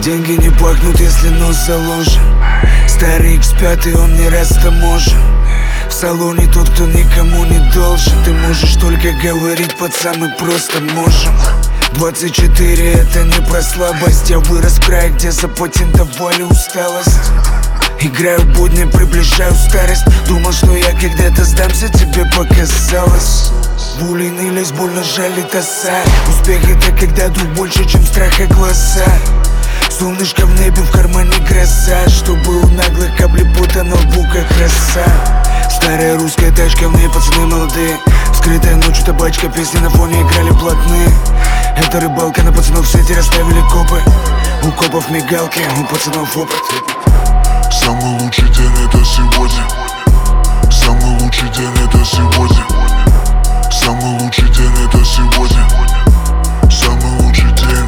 Деньги не пахнут, если нос заложен. Старый X5, он не раз таможен. В салоне тот, кто никому не должен. Ты можешь только говорить, пацан, мы просто можем. 24 это не про слабость. Я вырос в крае, где запатентовали усталость. Играю в будни, приближаю старость. Думал, что я когда-то сдамся, тебе показалось. Були нылись, больно жалит оса. Успех это когда дух больше, чем страх и глаза. Солнышко в небе, в кармане гроза. Чтобы у наглых облепота на лбу как роса. Старая русская тачка, в ней пацаны молодые. Скрытая ночью табачка, песни на фоне играли блатные. Это рыбалка, на пацанов в сети расставили копы. У копов мигалки, у пацанов опыт. Самый лучший день это сегодня. Самый лучший день это сегодня. Самый лучший день это сегодня. Самый лучший день,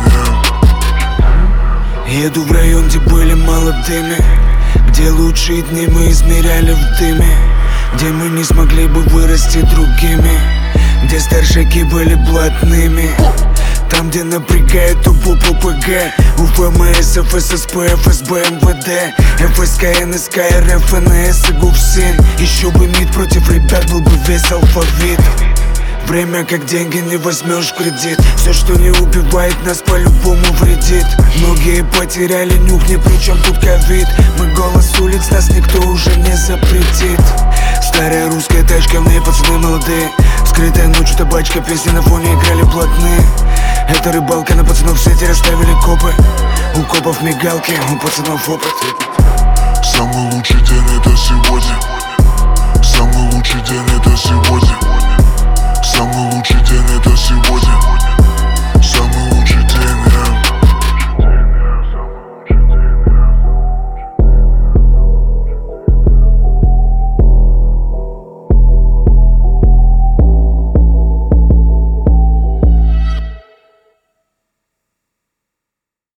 Еду в район, где были молодыми, где лучшие дни мы измеряли в дыме, где мы не смогли бы вырасти другими, где старшаки были блатными. Там, где напрягает УБУ, ППГ, УФМС, ФССП, ФСБ, МВД, ФСК, НСК, РФ, НС и ГУФСИН. Еще бы МИД против ребят, был бы весь алфавит. Время как деньги не возьмешь в кредит. Все, что не убивает нас, по-любому вредит. Многие потеряли нюх, ни при чем тут ковид. Мы голос улиц, нас никто уже не запретит. Старая русская тачка, в ней пацаны молодые. Скрытая ночью табачка, песни на фоне играли блатные. Это рыбалка, на пацанов в сети расставили копы. У копов мигалки, у пацанов опыт. Самый лучший день это сегодня. Самый лучший день это сегодня.